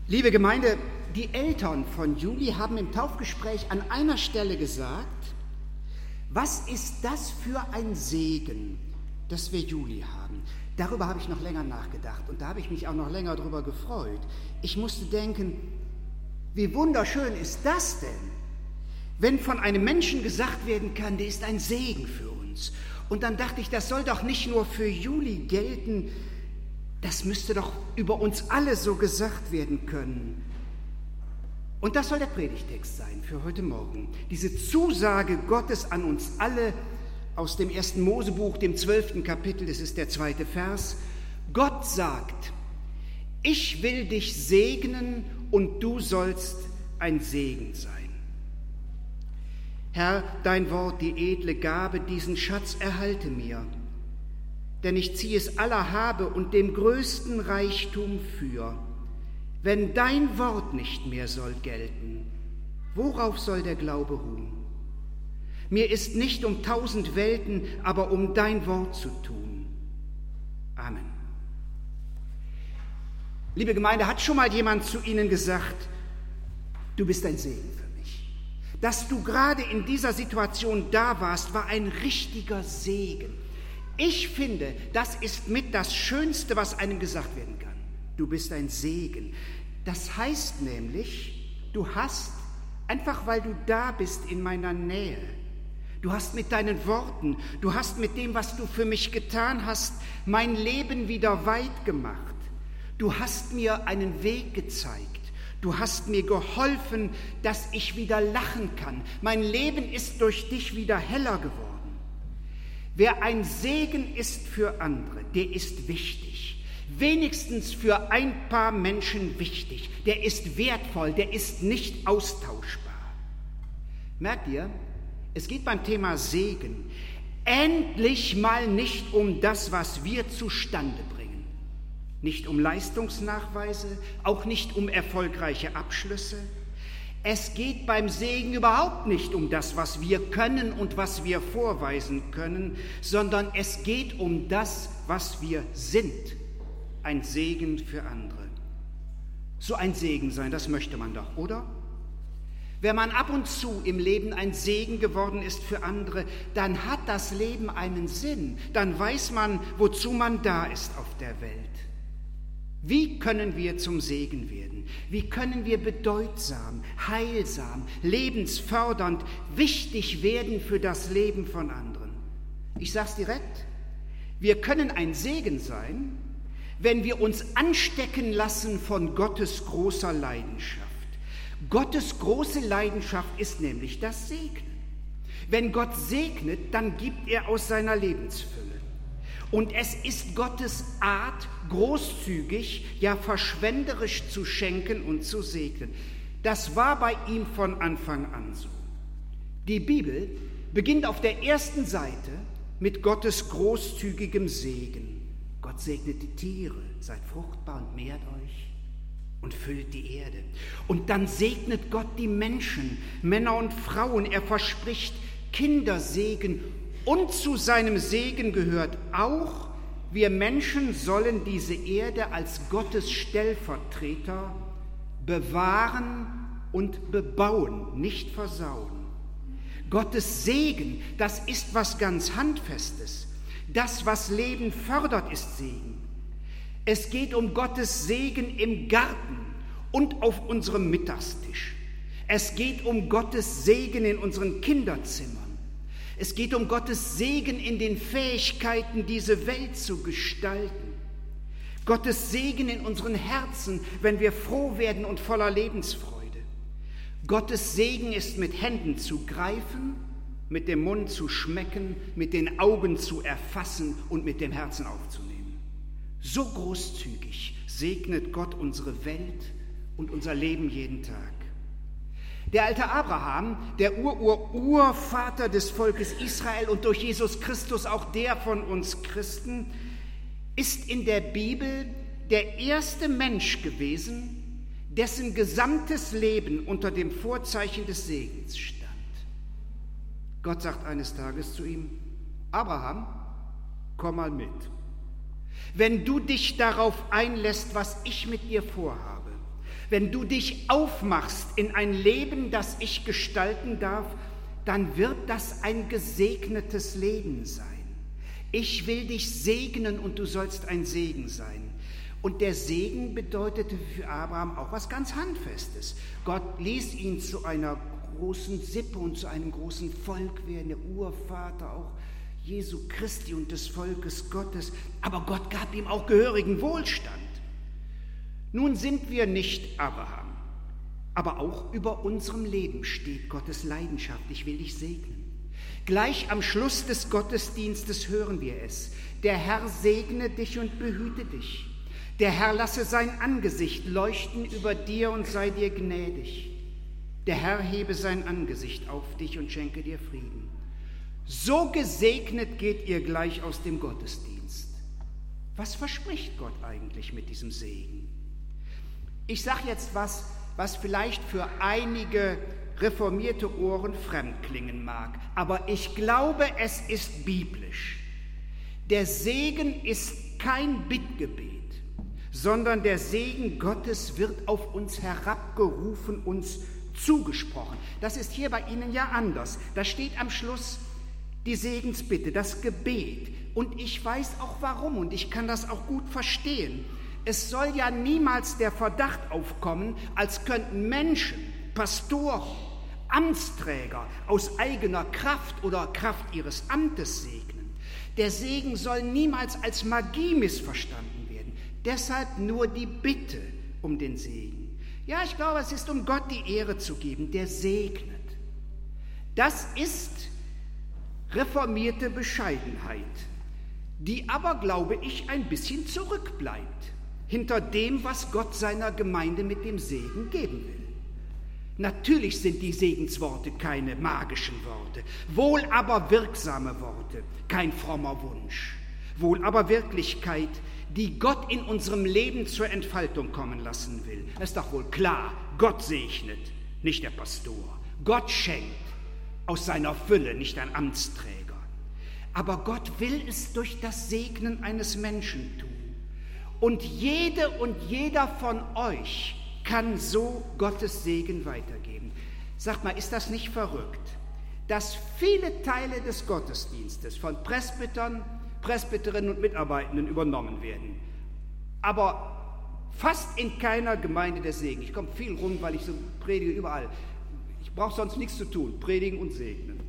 Liebe Gemeinde, die Eltern von Juli haben im Taufgespräch an einer Stelle gesagt, was ist das für ein Segen, dass wir Juli haben? Darüber habe ich noch länger nachgedacht und da habe ich mich auch noch länger drüber gefreut. Ich musste denken, wie wunderschön ist das denn, wenn von einem Menschen gesagt werden kann, der ist ein Segen für uns. Und dann dachte ich, das soll doch nicht nur für Juli gelten, das müsste doch über uns alle so gesagt werden können. Und das soll der Predigtext sein für heute Morgen. Diese Zusage Gottes an uns alle aus dem 1. Mosebuch, dem 12. Kapitel, das ist der 2. Vers. Gott sagt, ich will dich segnen und du sollst ein Segen sein. Herr, dein Wort, die edle Gabe, diesen Schatz erhalte mir, denn ich ziehe es aller Habe und dem größten Reichtum für. Wenn dein Wort nicht mehr soll gelten, worauf soll der Glaube ruhen? Mir ist nicht um 1000 Welten, aber um dein Wort zu tun. Amen. Liebe Gemeinde, hat schon mal jemand zu Ihnen gesagt, du bist ein Segen für mich? Dass du gerade in dieser Situation da warst, war ein richtiger Segen. Ich finde, das ist mit das Schönste, was einem gesagt werden kann. Du bist ein Segen. Das heißt nämlich, du hast, einfach weil du da bist in meiner Nähe, du hast mit deinen Worten, du hast mit dem, was du für mich getan hast, mein Leben wieder weit gemacht. Du hast mir einen Weg gezeigt. Du hast mir geholfen, dass ich wieder lachen kann. Mein Leben ist durch dich wieder heller geworden. Wer ein Segen ist für andere, der ist wichtig. Wenigstens für ein paar Menschen wichtig. Der ist wertvoll, der ist nicht austauschbar. Merkt ihr, es geht beim Thema Segen endlich mal nicht um das, was wir zustande bringen. Nicht um Leistungsnachweise, auch nicht um erfolgreiche Abschlüsse. Es geht beim Segen überhaupt nicht um das, was wir können und was wir vorweisen können, sondern es geht um das, was wir sind. Ein Segen für andere. So ein Segen sein, das möchte man doch, oder? Wenn man ab und zu im Leben ein Segen geworden ist für andere, dann hat das Leben einen Sinn. Dann weiß man, wozu man da ist auf der Welt. Wie können wir zum Segen werden? Wie können wir bedeutsam, heilsam, lebensfördernd, wichtig werden für das Leben von anderen? Ich sage es direkt, wir können ein Segen sein, wenn wir uns anstecken lassen von Gottes großer Leidenschaft. Gottes große Leidenschaft ist nämlich das Segnen. Wenn Gott segnet, dann gibt er aus seiner Lebensfülle. Und es ist Gottes Art, großzügig, ja verschwenderisch zu schenken und zu segnen. Das war bei ihm von Anfang an so. Die Bibel beginnt auf der ersten Seite mit Gottes großzügigem Segen. Gott segnet die Tiere, seid fruchtbar und mehrt euch und füllt die Erde. Und dann segnet Gott die Menschen, Männer und Frauen. Er verspricht Kindersegen. Und zu seinem Segen gehört auch, wir Menschen sollen diese Erde als Gottes Stellvertreter bewahren und bebauen, nicht versauen. Gottes Segen, das ist was ganz Handfestes. Das, was Leben fördert, ist Segen. Es geht um Gottes Segen im Garten und auf unserem Mittagstisch. Es geht um Gottes Segen in unseren Kinderzimmern. Es geht um Gottes Segen in den Fähigkeiten, diese Welt zu gestalten. Gottes Segen in unseren Herzen, wenn wir froh werden und voller Lebensfreude. Gottes Segen ist mit Händen zu greifen, mit dem Mund zu schmecken, mit den Augen zu erfassen und mit dem Herzen aufzunehmen. So großzügig segnet Gott unsere Welt und unser Leben jeden Tag. Der alte Abraham, der Urvater des Volkes Israel und durch Jesus Christus auch der von uns Christen, ist in der Bibel der erste Mensch gewesen, dessen gesamtes Leben unter dem Vorzeichen des Segens stand. Gott sagt eines Tages zu ihm, Abraham, komm mal mit. Wenn du dich darauf einlässt, was ich mit dir vorhabe, wenn du dich aufmachst in ein Leben, das ich gestalten darf, dann wird das ein gesegnetes Leben sein. Ich will dich segnen und du sollst ein Segen sein. Und der Segen bedeutete für Abraham auch was ganz Handfestes. Gott ließ ihn zu einer großen Sippe und zu einem großen Volk werden, der Urvater auch Jesu Christi und des Volkes Gottes. Aber Gott gab ihm auch gehörigen Wohlstand. Nun sind wir nicht Abraham, aber auch über unserem Leben steht Gottes Leidenschaft. Ich will dich segnen. Gleich am Schluss des Gottesdienstes hören wir es. Der Herr segne dich und behüte dich. Der Herr lasse sein Angesicht leuchten über dir und sei dir gnädig. Der Herr hebe sein Angesicht auf dich und schenke dir Frieden. So gesegnet geht ihr gleich aus dem Gottesdienst. Was verspricht Gott eigentlich mit diesem Segen? Ich sage jetzt was vielleicht für einige reformierte Ohren fremd klingen mag, aber ich glaube, es ist biblisch. Der Segen ist kein Bittgebet, sondern der Segen Gottes wird auf uns herabgerufen, uns zugesprochen. Das ist hier bei Ihnen ja anders. Da steht am Schluss die Segensbitte, das Gebet. Und ich weiß auch warum und ich kann das auch gut verstehen. Es soll ja niemals der Verdacht aufkommen, als könnten Menschen, Pastoren, Amtsträger aus eigener Kraft oder Kraft ihres Amtes segnen. Der Segen soll niemals als Magie missverstanden werden. Deshalb nur die Bitte um den Segen. Ja, ich glaube, es ist, um Gott die Ehre zu geben, der segnet. Das ist reformierte Bescheidenheit, die aber, glaube ich, ein bisschen zurückbleibt hinter dem, was Gott seiner Gemeinde mit dem Segen geben will. Natürlich sind die Segensworte keine magischen Worte, wohl aber wirksame Worte, kein frommer Wunsch, wohl aber Wirklichkeit, die Gott in unserem Leben zur Entfaltung kommen lassen will. Es ist doch wohl klar, Gott segnet, nicht der Pastor. Gott schenkt aus seiner Fülle, nicht ein Amtsträger. Aber Gott will es durch das Segnen eines Menschen tun. Und jede und jeder von euch kann so Gottes Segen weitergeben. Sagt mal, ist das nicht verrückt, dass viele Teile des Gottesdienstes von Presbytern, Presbyterinnen und Mitarbeitenden übernommen werden, aber fast in keiner Gemeinde der Segen. Ich komme viel rum, weil ich so predige überall. Ich brauche sonst nichts zu tun, predigen und segnen.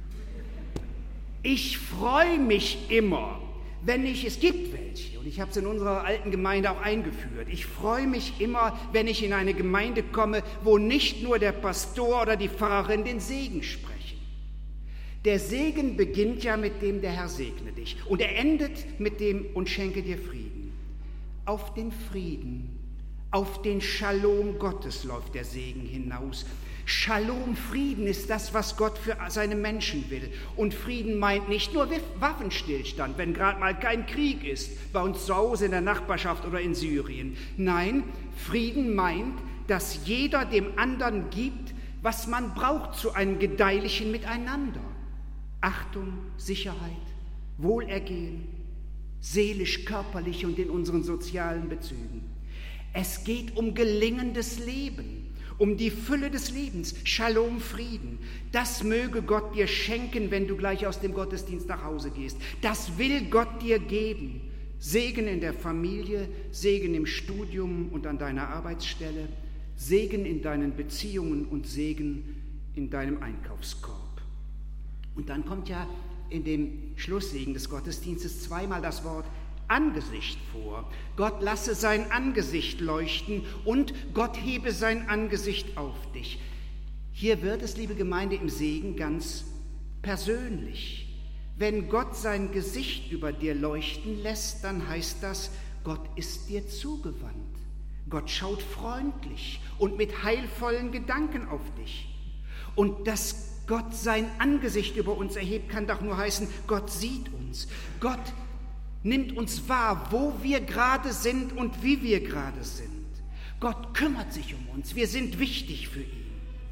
Ich freue mich immer, es gibt welche, und ich habe es in unserer alten Gemeinde auch eingeführt, ich freue mich immer, wenn ich in eine Gemeinde komme, wo nicht nur der Pastor oder die Pfarrerin den Segen sprechen. Der Segen beginnt ja mit dem, der Herr segne dich, und er endet mit dem, und schenke dir Frieden. Auf den Frieden, auf den Shalom Gottes läuft der Segen hinaus. Shalom, Frieden ist das, was Gott für seine Menschen will. Und Frieden meint nicht nur Waffenstillstand, wenn gerade mal kein Krieg ist, bei uns zu Hause in der Nachbarschaft oder in Syrien. Nein, Frieden meint, dass jeder dem anderen gibt, was man braucht zu einem gedeihlichen Miteinander. Achtung, Sicherheit, Wohlergehen, seelisch, körperlich und in unseren sozialen Bezügen. Es geht um gelingendes Leben, um die Fülle des Lebens, Shalom, Frieden. Das möge Gott dir schenken, wenn du gleich aus dem Gottesdienst nach Hause gehst. Das will Gott dir geben. Segen in der Familie, Segen im Studium und an deiner Arbeitsstelle, Segen in deinen Beziehungen und Segen in deinem Einkaufskorb. Und dann kommt ja in dem Schlusssegen des Gottesdienstes zweimal das Wort Angesicht vor. Gott lasse sein Angesicht leuchten und Gott hebe sein Angesicht auf dich. Hier wird es, liebe Gemeinde, im Segen ganz persönlich. Wenn Gott sein Gesicht über dir leuchten lässt, dann heißt das, Gott ist dir zugewandt. Gott schaut freundlich und mit heilvollen Gedanken auf dich. Und dass Gott sein Angesicht über uns erhebt, kann doch nur heißen, Gott sieht uns. Gott nimmt uns wahr, wo wir gerade sind und wie wir gerade sind. Gott kümmert sich um uns, wir sind wichtig für ihn.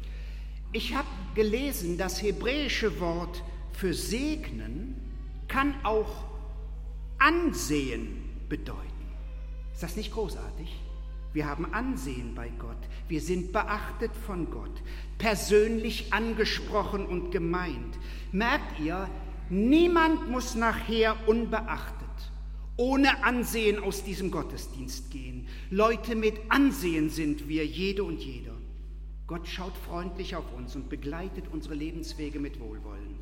Ich habe gelesen, das hebräische Wort für segnen kann auch ansehen bedeuten. Ist das nicht großartig? Wir haben Ansehen bei Gott. Wir sind beachtet von Gott, persönlich angesprochen und gemeint. Merkt ihr, niemand muss nachher unbeachtet, ohne Ansehen aus diesem Gottesdienst gehen. Leute mit Ansehen sind wir, jede und jeder. Gott schaut freundlich auf uns und begleitet unsere Lebenswege mit Wohlwollen.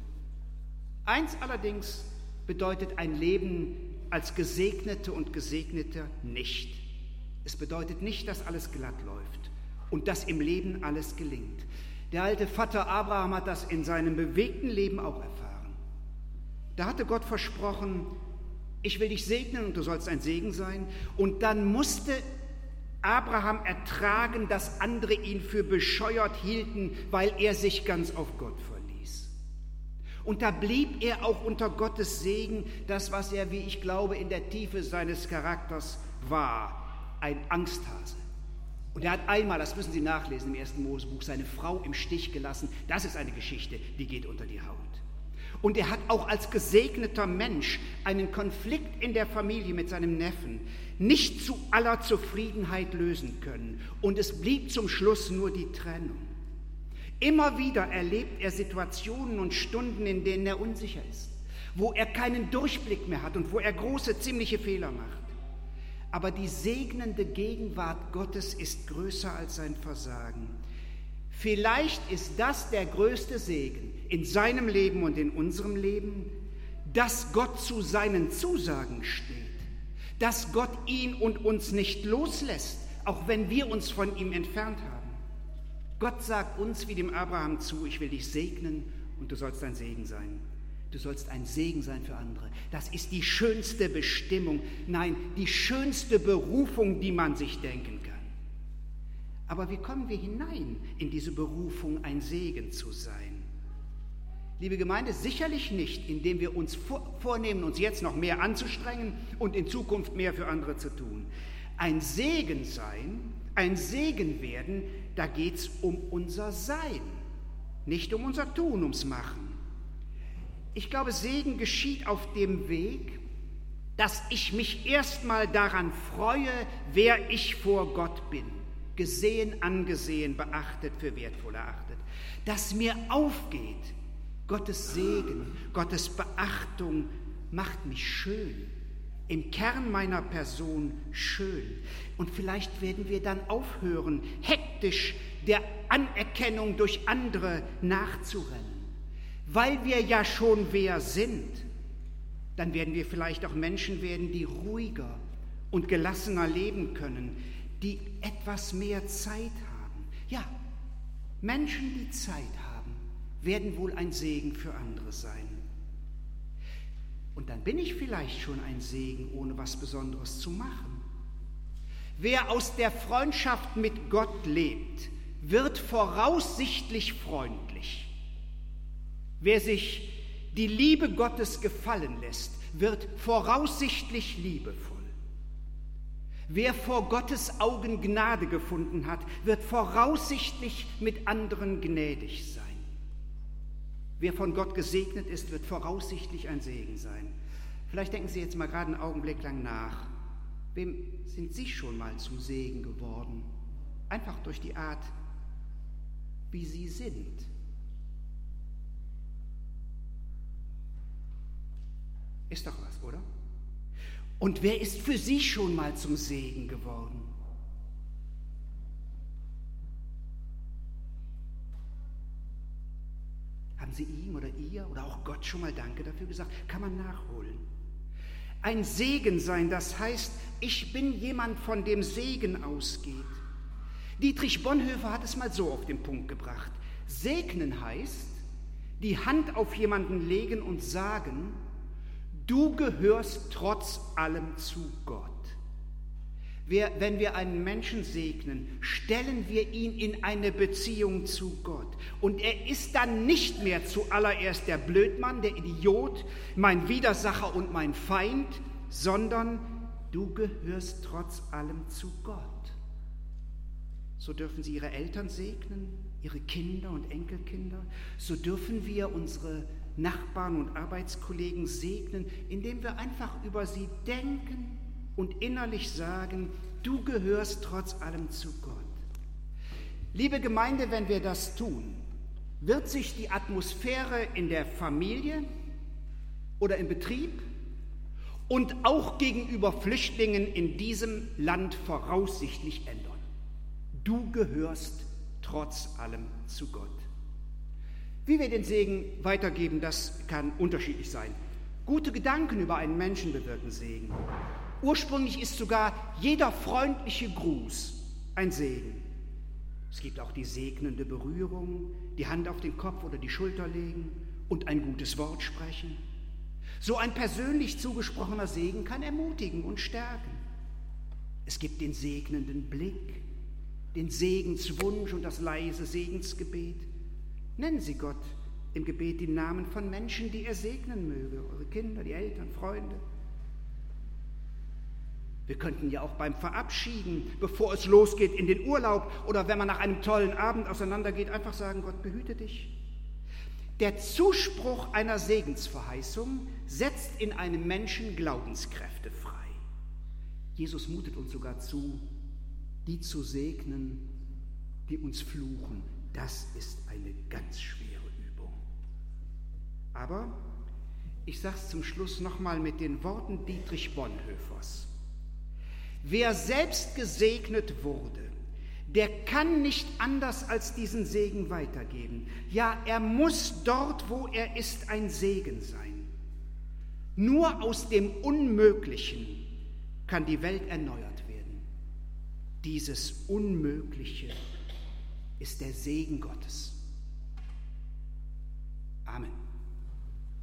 Eins allerdings bedeutet ein Leben als Gesegnete und Gesegneter nicht. Es bedeutet nicht, dass alles glatt läuft und dass im Leben alles gelingt. Der alte Vater Abraham hat das in seinem bewegten Leben auch erfahren. Da hatte Gott versprochen, ich will dich segnen und du sollst ein Segen sein. Und dann musste Abraham ertragen, dass andere ihn für bescheuert hielten, weil er sich ganz auf Gott verließ. Und da blieb er auch unter Gottes Segen, das, was er, wie ich glaube, in der Tiefe seines Charakters war, ein Angsthase. Und er hat einmal, das müssen Sie nachlesen im 1. Mosebuch, seine Frau im Stich gelassen. Das ist eine Geschichte, die geht unter die Haut. Und er hat auch als gesegneter Mensch einen Konflikt in der Familie mit seinem Neffen nicht zu aller Zufriedenheit lösen können. Und es blieb zum Schluss nur die Trennung. Immer wieder erlebt er Situationen und Stunden, in denen er unsicher ist, wo er keinen Durchblick mehr hat und wo er große, ziemliche Fehler macht. Aber die segnende Gegenwart Gottes ist größer als sein Versagen. Vielleicht ist das der größte Segen in seinem Leben und in unserem Leben, dass Gott zu seinen Zusagen steht, dass Gott ihn und uns nicht loslässt, auch wenn wir uns von ihm entfernt haben. Gott sagt uns wie dem Abraham zu, ich will dich segnen und du sollst ein Segen sein. Du sollst ein Segen sein für andere. Das ist die schönste Bestimmung, nein, die schönste Berufung, die man sich denken kann. Aber wie kommen wir hinein in diese Berufung, ein Segen zu sein? Liebe Gemeinde, sicherlich nicht, indem wir uns vornehmen, uns jetzt noch mehr anzustrengen und in Zukunft mehr für andere zu tun. Ein Segen sein, ein Segen werden, da geht es um unser Sein, nicht um unser Tun, ums Machen. Ich glaube, Segen geschieht auf dem Weg, dass ich mich erstmal daran freue, wer ich vor Gott bin. Gesehen, angesehen, beachtet, für wertvoll erachtet. Dass mir aufgeht, Gottes Segen, Gottes Beachtung macht mich schön, im Kern meiner Person schön. Und vielleicht werden wir dann aufhören, hektisch der Anerkennung durch andere nachzurennen. Weil wir ja schon wer sind, dann werden wir vielleicht auch Menschen werden, die ruhiger und gelassener leben können, die etwas mehr Zeit haben. Ja, Menschen, die Zeit haben, werden wohl ein Segen für andere sein. Und dann bin ich vielleicht schon ein Segen, ohne was Besonderes zu machen. Wer aus der Freundschaft mit Gott lebt, wird voraussichtlich freundlich. Wer sich die Liebe Gottes gefallen lässt, wird voraussichtlich liebevoll. Wer vor Gottes Augen Gnade gefunden hat, wird voraussichtlich mit anderen gnädig sein. Wer von Gott gesegnet ist, wird voraussichtlich ein Segen sein. Vielleicht denken Sie jetzt mal gerade einen Augenblick lang nach. Wem sind Sie schon mal zum Segen geworden? Einfach durch die Art, wie Sie sind. Ist doch was, oder? Und wer ist für Sie schon mal zum Segen geworden? Haben Sie ihm oder ihr oder auch Gott schon mal Danke dafür gesagt? Kann man nachholen. Ein Segen sein, das heißt, ich bin jemand, von dem Segen ausgeht. Dietrich Bonhoeffer hat es mal so auf den Punkt gebracht. Segnen heißt, die Hand auf jemanden legen und sagen, du gehörst trotz allem zu Gott. Wenn wir einen Menschen segnen, stellen wir ihn in eine Beziehung zu Gott. Und er ist dann nicht mehr zuallererst der Blödmann, der Idiot, mein Widersacher und mein Feind, sondern du gehörst trotz allem zu Gott. So dürfen Sie Ihre Eltern segnen, Ihre Kinder und Enkelkinder. So dürfen wir unsere Nachbarn und Arbeitskollegen segnen, indem wir einfach über sie denken und innerlich sagen, du gehörst trotz allem zu Gott. Liebe Gemeinde, wenn wir das tun, wird sich die Atmosphäre in der Familie oder im Betrieb und auch gegenüber Flüchtlingen in diesem Land voraussichtlich ändern. Du gehörst trotz allem zu Gott. Wie wir den Segen weitergeben, das kann unterschiedlich sein. Gute Gedanken über einen Menschen bewirken Segen. Ursprünglich ist sogar jeder freundliche Gruß ein Segen. Es gibt auch die segnende Berührung, die Hand auf den Kopf oder die Schulter legen und ein gutes Wort sprechen. So ein persönlich zugesprochener Segen kann ermutigen und stärken. Es gibt den segnenden Blick, den Segenswunsch und das leise Segensgebet. Nennen Sie Gott im Gebet die Namen von Menschen, die er segnen möge, eure Kinder, die Eltern, Freunde. Wir könnten ja auch beim Verabschieden, bevor es losgeht in den Urlaub oder wenn man nach einem tollen Abend auseinandergeht, einfach sagen, Gott behüte dich. Der Zuspruch einer Segensverheißung setzt in einem Menschen Glaubenskräfte frei. Jesus mutet uns sogar zu, die zu segnen, die uns fluchen. Das ist eine ganz schwere Übung. Aber ich sage es zum Schluss nochmal mit den Worten Dietrich Bonhoeffers. Wer selbst gesegnet wurde, der kann nicht anders als diesen Segen weitergeben. Ja, er muss dort, wo er ist, ein Segen sein. Nur aus dem Unmöglichen kann die Welt erneuert werden. Dieses Unmögliche ist der Segen Gottes. Amen.